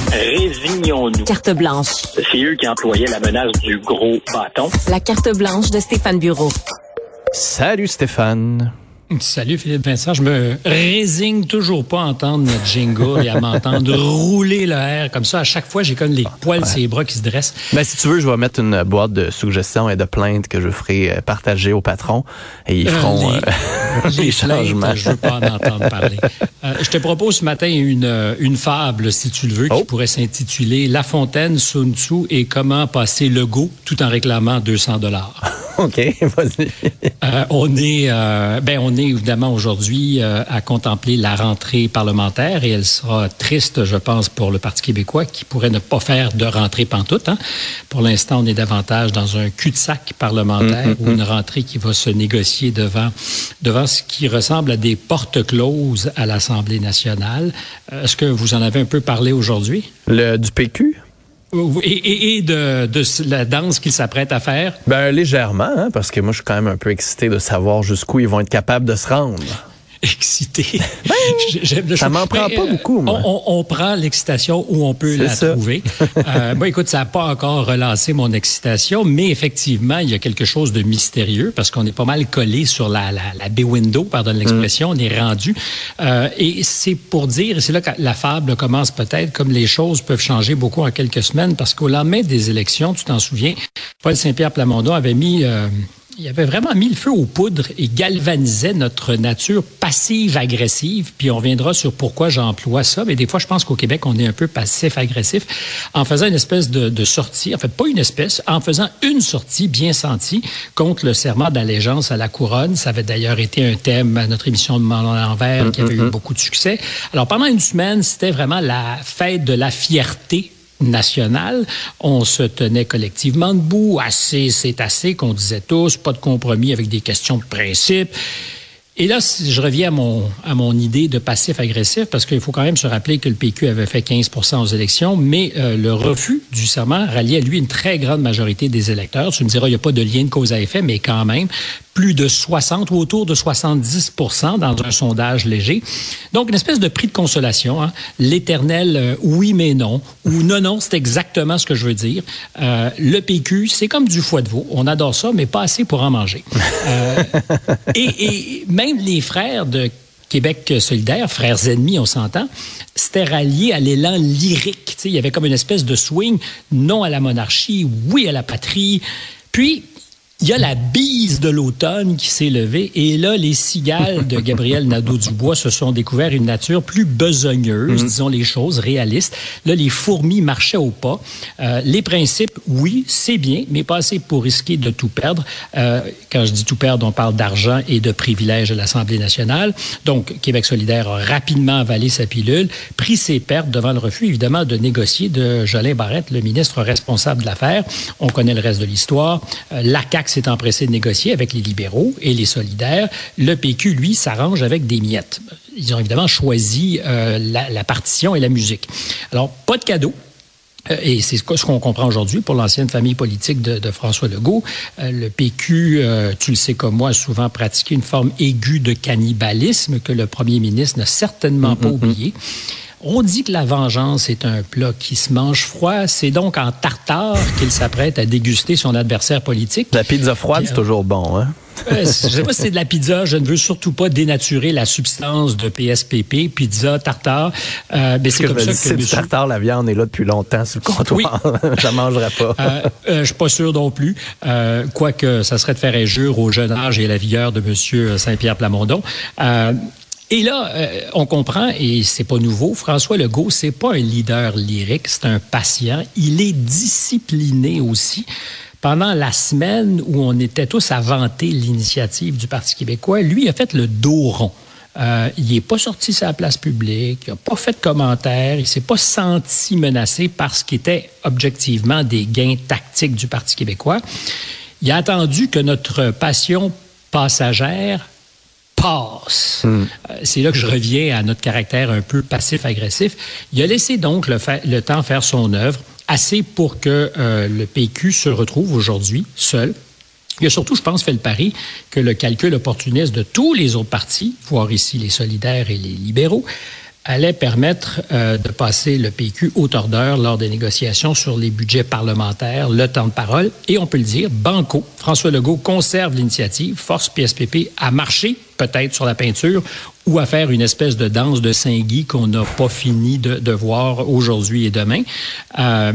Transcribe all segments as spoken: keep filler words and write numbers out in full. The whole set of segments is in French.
Résignons-nous. Carte blanche. C'est eux qui employaient la menace du gros bâton. La carte blanche de Stéphane Bureau. Salut Stéphane. Salut Philippe Vincent, je me résigne toujours pas à entendre notre jingle et à m'entendre rouler le air comme ça. À chaque fois, j'ai comme les poils sur les bras qui se dressent. Ben, si tu veux, je vais mettre une boîte de suggestions et de plaintes que je ferai partager au patron et ils feront euh, les, les, les changements. Plaintes, je veux pas en entendre parler. Euh, je te propose ce matin une, une fable, si tu le veux, oh. qui pourrait s'intituler « La Fontaine, Sun Tzu et comment passer le go tout en réclamant deux cents dollars ». OK, vas-y. Euh, on est, euh, ben, on est évidemment aujourd'hui euh, à contempler la rentrée parlementaire et elle sera triste, je pense, pour le Parti québécois qui pourrait ne pas faire de rentrée pantoute. Hein. Pour l'instant, on est davantage dans un cul-de-sac parlementaire mm-hmm. ou une rentrée qui va se négocier devant, devant ce qui ressemble à des portes closes à l'Assemblée nationale. Euh, est-ce que vous en avez un peu parlé aujourd'hui? Le du P Q? Et, et, et de, de la danse qu'ils s'apprêtent à faire? Ben légèrement, hein, parce que moi, je suis quand même un peu excité de savoir jusqu'où ils vont être capables de se rendre. Excité. Ben, J'aime le ça m'en prend pas euh, beaucoup, moi. On, on, on prend l'excitation où on peut C'est la ça. trouver. euh, bon, écoute, ça n'a pas encore relancé mon excitation, mais effectivement, il y a quelque chose de mystérieux parce qu'on est pas mal collé sur la, la, la B-window, pardonne l'expression, mm. on est rendu. Euh, et c'est pour dire, et c'est là que la fable commence peut-être, comme les choses peuvent changer beaucoup en quelques semaines, parce qu'au lendemain des élections, tu t'en souviens, Paul Saint-Pierre Plamondon avait mis... Euh, Il avait vraiment mis le feu aux poudres et galvanisait notre nature passive-agressive. Puis on reviendra sur pourquoi j'emploie ça. Mais des fois, je pense qu'au Québec, on est un peu passif-agressif en faisant une espèce de, de sortie. En fait, pas une espèce, en faisant une sortie bien sentie contre le serment d'allégeance à la couronne. Ça avait d'ailleurs été un thème à notre émission de Monde à l'envers mm-hmm. qui avait eu beaucoup de succès. Alors, pendant une semaine, c'était vraiment la fête de la fierté nationale. On se tenait collectivement debout. Assez, c'est assez, qu'on disait tous. Pas de compromis avec des questions de principe. Et là, je reviens à mon, à mon idée de passif-agressif, parce qu'il faut quand même se rappeler que le P Q avait fait quinze pour cent aux élections, mais euh, le refus du serment ralliait à lui une très grande majorité des électeurs. Tu me diras, il n'y a pas de lien de cause à effet, mais quand même, plus de soixante ou autour de soixante-dix pour cent dans un sondage léger. Donc, une espèce de prix de consolation, hein? L'éternel euh, oui mais non, ou non, non, c'est exactement ce que je veux dire. Euh, le P Q, c'est comme du foie de veau. On adore ça, mais pas assez pour en manger. Euh, et, et même les frères de Québec solidaire, frères ennemis, on s'entend, c'était rallié à l'élan lyrique. Tu sais, il y avait comme une espèce de swing, non à la monarchie, oui à la patrie. Puis, il y a la bise de l'automne qui s'est levée et là, les cigales de Gabriel Nadeau-Dubois se sont découvert une nature plus besogneuse, mmh. disons les choses, réalistes. Là, les fourmis marchaient au pas. Euh, les principes, oui, c'est bien, mais pas assez pour risquer de tout perdre. Euh, quand je dis tout perdre, on parle d'argent et de privilèges à l'Assemblée nationale. Donc, Québec solidaire a rapidement avalé sa pilule, pris ses pertes devant le refus, évidemment, de négocier de Jolin Barrette, le ministre responsable de l'affaire. On connaît le reste de l'histoire. Euh, la C A Q s'est empressé de négocier avec les libéraux et les solidaires. Le P Q, lui, s'arrange avec des miettes. Ils ont évidemment choisi euh, la, la partition et la musique. Alors, pas de cadeau. Euh, et c'est ce qu'on comprend aujourd'hui pour l'ancienne famille politique de, de François Legault. Euh, le P Q, euh, tu le sais comme moi, a souvent pratiqué une forme aiguë de cannibalisme que le premier ministre n'a certainement pas mm-hmm. oublié. On dit que la vengeance est un plat qui se mange froid. C'est donc en tartare qu'il s'apprête à déguster son adversaire politique. La pizza froide, c'est toujours bon, hein? Euh, je ne sais pas si c'est de la pizza. Je ne veux surtout pas dénaturer la substance de P S P P, pizza, tartare. Euh, mais c'est comme ça que... C'est monsieur... du tartare, la viande est là depuis longtemps sur le comptoir. Oui. Je ne mangerai pas. Euh, euh, je ne suis pas sûr non plus. Euh, quoique, ça serait de faire injure au jeune âge et à la vigueur de M. Saint-Pierre Plamondon. Euh, Et là, euh, on comprend, et c'est pas nouveau, François Legault, c'est pas un leader lyrique, c'est un patient. Il est discipliné aussi. Pendant la semaine où on était tous à vanter l'initiative du Parti québécois, lui a fait le dos rond. Euh, il n'est pas sorti sur la place publique, il n'a pas fait de commentaires, il ne s'est pas senti menacé par ce qui était objectivement des gains tactiques du Parti québécois. Il a attendu que notre passion passagère passe. Mm. Euh, c'est là que je reviens à notre caractère un peu passif-agressif. Il a laissé donc le, fa- le temps faire son œuvre, assez pour que euh, le P Q se retrouve aujourd'hui seul. Il a surtout, je pense, fait le pari que le calcul opportuniste de tous les autres partis, voire ici les solidaires et les libéraux, allait permettre euh, de passer le P Q au tordeur lors des négociations sur les budgets parlementaires, le temps de parole. Et on peut le dire, banco, François Legault conserve l'initiative, force P S P P à marcher, peut-être sur la peinture, ou à faire une espèce de danse de Saint-Guy qu'on n'a pas fini de, de voir aujourd'hui et demain. Euh,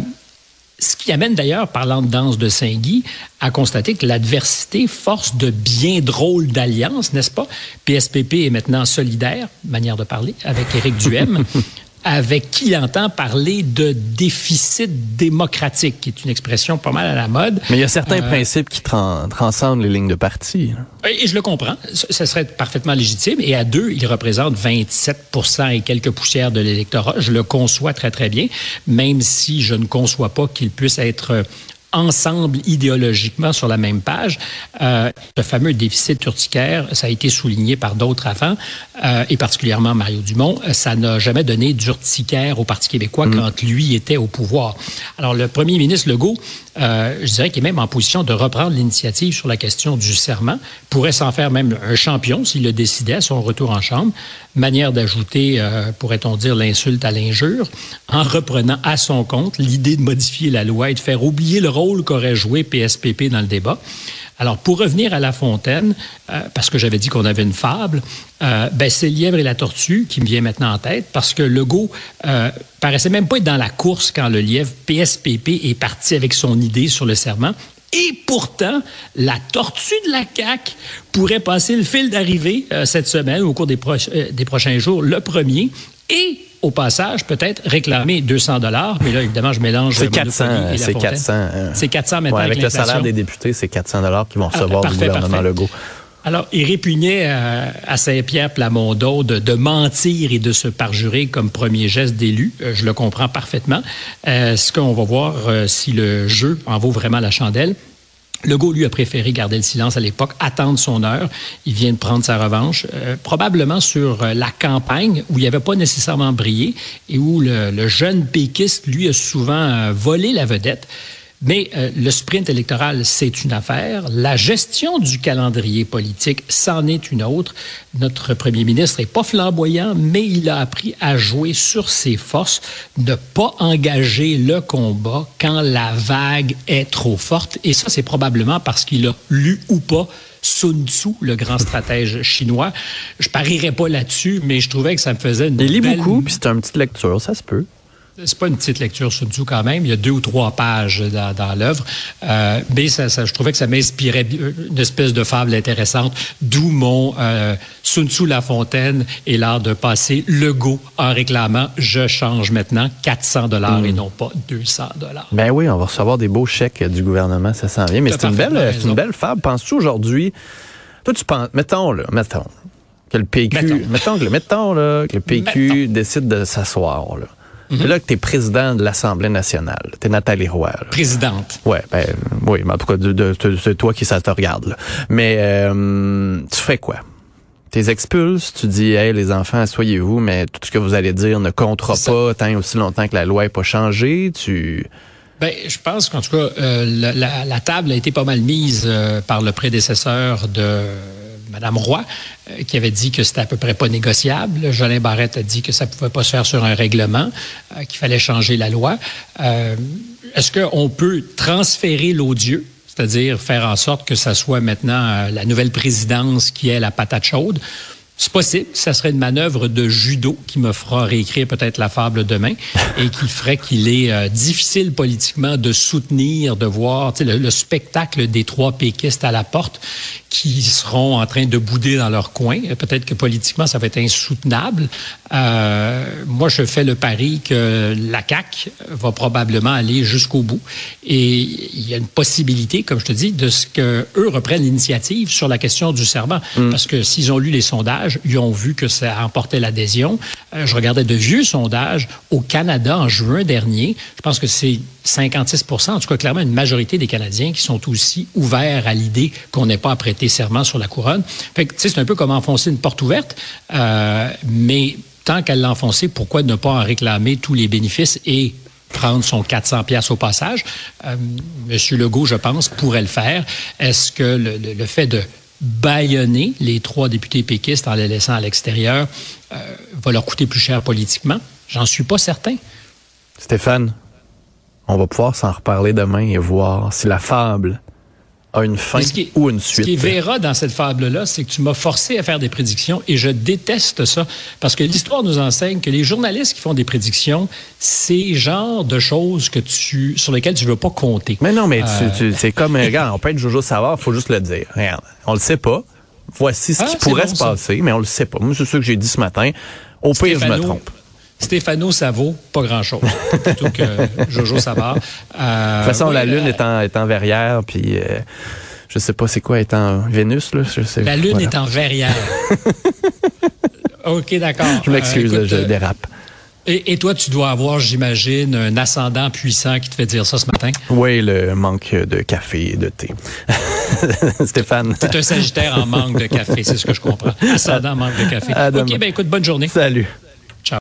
Ce qui amène d'ailleurs, parlant de danse de Saint-Guy, à constater que l'adversité force de bien drôles d'alliances, n'est-ce pas? P S P P est maintenant solidaire, manière de parler, avec Éric Duhaime, avec qui il entend parler de déficit démocratique, qui est une expression pas mal à la mode. Mais il y a certains euh, principes qui tran- transcendent les lignes de parti. Et je le comprends. Ce serait parfaitement légitime. Et à deux, il représente vingt-sept pour cent et quelques poussières de l'électorat. Je le conçois très, très bien, même si je ne conçois pas qu'il puisse être ensemble idéologiquement sur la même page. Euh, le fameux déficit urticaire, ça a été souligné par d'autres avant, euh, et particulièrement Mario Dumont, ça n'a jamais donné d'urticaire au Parti québécois mmh. quand lui était au pouvoir. Alors, le premier ministre Legault, euh, je dirais qu'il est même en position de reprendre l'initiative sur la question du serment, pourrait s'en faire même un champion s'il le décidait à son retour en Chambre. Manière d'ajouter, euh, pourrait-on dire, l'insulte à l'injure, en reprenant à son compte l'idée de modifier la loi et de faire oublier le rôle qu'aurait joué P S P P dans le débat. Alors, pour revenir à La Fontaine, euh, parce que j'avais dit qu'on avait une fable, euh, ben, c'est le lièvre et la tortue qui me vient maintenant en tête, parce que Legault euh, paraissait même pas être dans la course quand le lièvre P S P P est parti avec son idée sur le serment. Et pourtant, la tortue de la C A Q pourrait passer le fil d'arrivée euh, cette semaine, au cours des, proches, euh, des prochains jours, le premier, et au passage, peut-être réclamer deux cents dollars, mais là, évidemment, je mélange c'est quatre cents, et la c'est Fontaine. quatre cents. Euh, c'est quatre cents maintenant ouais, avec, avec le salaire des députés, c'est quatre cents dollars qu'ils vont recevoir ah, parfait, du gouvernement parfait. Legault. Alors, il répugnait à, à Saint-Pierre Plamondon de, de mentir et de se parjurer comme premier geste d'élu. Euh, je le comprends parfaitement. Euh, Est-ce qu'on va voir euh, si le jeu en vaut vraiment la chandelle? Legault, lui, a préféré garder le silence à l'époque, attendre son heure. Il vient de prendre sa revanche, euh, probablement sur euh, la campagne où il n'avait pas nécessairement brillé et où le, le jeune péquiste, lui, a souvent euh, volé la vedette. Mais euh, le sprint électoral, c'est une affaire. La gestion du calendrier politique, c'en est une autre. Notre premier ministre n'est pas flamboyant, mais il a appris à jouer sur ses forces, ne pas engager le combat quand la vague est trop forte. Et ça, c'est probablement parce qu'il a lu ou pas Sun Tzu, le grand stratège chinois. Je parierais pas là-dessus, mais je trouvais que ça me faisait une Il lit belle... beaucoup, puis c'est une petite lecture, ça se peut. C'est pas une petite lecture Sun Tzu quand même. Il y a deux ou trois pages dans, dans l'œuvre. Euh, mais ça, ça, je trouvais que ça m'inspirait une espèce de fable intéressante. D'où mon euh, Sun Tzu La Fontaine et l'art de passer Legault en réclamant « Je change maintenant quatre cents dollars mmh. et non pas deux cents dollars. » Ben oui, on va recevoir des beaux chèques du gouvernement, ça s'en vient. Mais c'est une, belle, c'est une belle fable. Penses-tu aujourd'hui... Toi, tu penses... Mettons, là, mettons que le P Q... Mettons, mettons, que, mettons là, que le P Q mettons. décide de s'asseoir, là. Mm-hmm. C'est là que tu es président de l'Assemblée nationale. Tu es Nathalie Roy. Là. Présidente. Ouais, ben, oui, mais en tout cas, de, de, de, c'est toi qui ça te regarde. Là. Mais euh, tu fais quoi? Tu les expulses, tu dis, hey, les enfants, asseyez-vous, mais tout ce que vous allez dire ne comptera pas tant et aussi longtemps que la loi n'est pas changée. Tu... Ben, je pense qu'en tout cas, euh, la, la, la table a été pas mal mise euh, par le prédécesseur de Mme Roy, euh, qui avait dit que c'était à peu près pas négociable. Jolin Barrette a dit que ça pouvait pas se faire sur un règlement, euh, qu'il fallait changer la loi. Euh, est-ce qu'on peut transférer l'odieux, c'est-à-dire faire en sorte que ça soit maintenant euh, la nouvelle présidence qui est la patate chaude? C'est possible. Ça serait une manœuvre de judo qui me fera réécrire peut-être la fable demain et qui ferait qu'il est euh, difficile politiquement de soutenir, de voir le, le spectacle des trois péquistes à la porte qui seront en train de bouder dans leur coin. Peut-être que politiquement, ça va être insoutenable. Euh, moi, je fais le pari que la C A Q va probablement aller jusqu'au bout. Et il y a une possibilité, comme je te dis, de ce qu'eux reprennent l'initiative sur la question du serment. Mmh. Parce que s'ils ont lu les sondages, ils ont vu que ça emportait l'adhésion. Euh, je regardais de vieux sondages au Canada en juin dernier. Je pense que c'est cinquante-six pour cent, en tout cas clairement une majorité des Canadiens qui sont aussi ouverts à l'idée qu'on n'ait pas à prêter serment sur la couronne. Fait que, tu sais, c'est un peu comme enfoncer une porte ouverte, euh, mais tant qu'elle l'a enfoncée, pourquoi ne pas en réclamer tous les bénéfices et prendre son quatre cents piastres au passage? Euh, Monsieur Legault, je pense, pourrait le faire. Est-ce que le, le, le fait de bâillonner les trois députés péquistes en les laissant à l'extérieur euh, va leur coûter plus cher politiquement? J'en suis pas certain. Stéphane, on va pouvoir s'en reparler demain et voir si la fable a une fin qui, ou une suite. Ce qui est verra dans cette fable-là, c'est que tu m'as forcé à faire des prédictions et je déteste ça parce que l'histoire nous enseigne que les journalistes qui font des prédictions, c'est le genre de choses que tu, sur lesquelles tu veux pas compter. Mais non, mais euh... tu, tu, c'est comme, regarde, on peut être Jojo Savard, il faut juste le dire. Regarde, on le sait pas. Voici ce ah, qui pourrait bon, se passer, ça. Mais on le sait pas. Moi, c'est ça que j'ai dit ce matin. Au pire, je me trompe. Stéphano, ça vaut pas grand-chose, plutôt que Jojo Savard. Euh, de toute façon, ouais, la Lune euh, est en, est en verrière, puis euh, je sais pas c'est quoi, est en Vénus, là. Je sais, la Lune voilà. est en verrière. OK, d'accord. Je m'excuse, euh, écoute, je dérape. Et, et toi, tu dois avoir, j'imagine, un ascendant puissant qui te fait dire ça ce matin? Oui, le manque de café et de thé. Stéphane. C'est un Sagittaire en manque de café, c'est ce que je comprends. Ascendant manque de café. OK, ben écoute, bonne journée. Salut.